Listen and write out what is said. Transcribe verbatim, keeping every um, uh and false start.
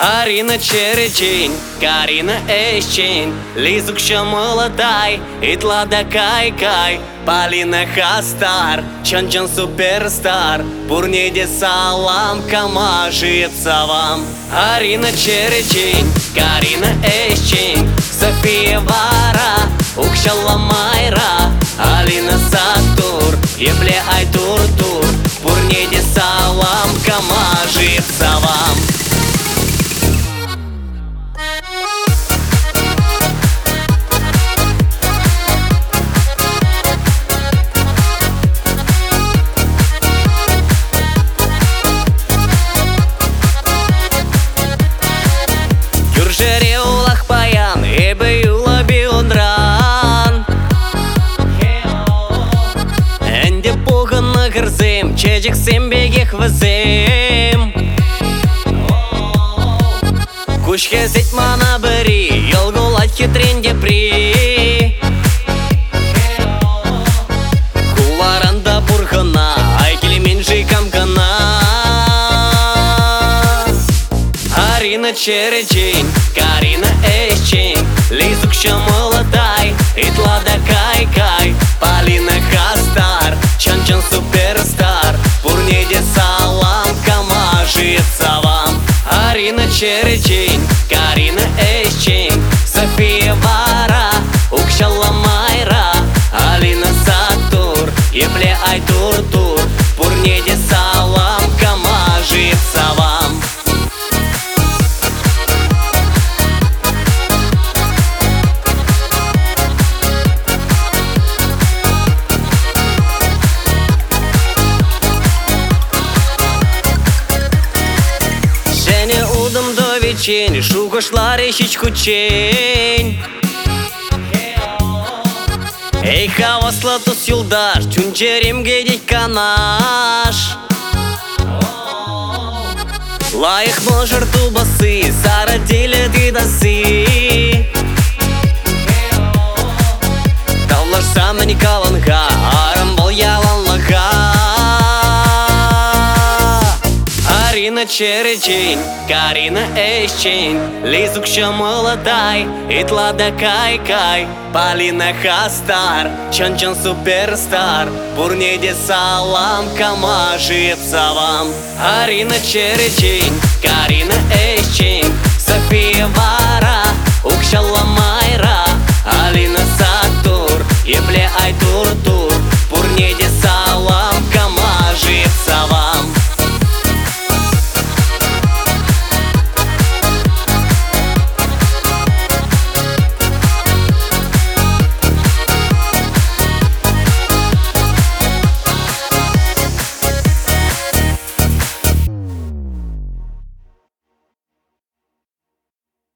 Арина Черечень, Карина Эщень, Лизук ще молодай, Итлада Кай-Кай, Полина Хастар, Чон-Чон Суперстар, Пурниде салам, камажится вам. Арина Черечень, Карина Эщень, София Вара, Укшала Майра, Алина Сатур, Ебле Айтур-Тур, Пурниде салам, камажится вам. Жүршереулах паян, ебе юла биундран. Энде пугынны кырзым, чечексем бегех візім. Кушке сеть мана біри, елгулат хитренде при. Куларанда пурхына, айкелемен жикам кана. Арина Черечень, Карина Эщень, Лизук ще молодай, Итлада Кай-Кай, Полина Хастар, Чон-Чон Суперстар, Пурниде салам, камажится вам. Арина Черечень, Карина Эщень, София Вара, Укшала Майра, Алина Сатур, Ебле Айтур-Тур, Пурниде салам, камажится вам. Удом до вечень, шукошла речичку чень. Эй, хавасла тус юлдаш, чунчерим гедеть канаш. Лайх можер тубасы, сарадиле дидасы. Таллаш сам не каланга, арамбал яланлага. Арина Черечень, Карина Эщень, Лизук ще молодай, Итлада Кай-Кай, Полина Хастар, Чон-Чон Суперстар, Пурниде салам, камажится вам. Арина Черечень, Карина Эщень,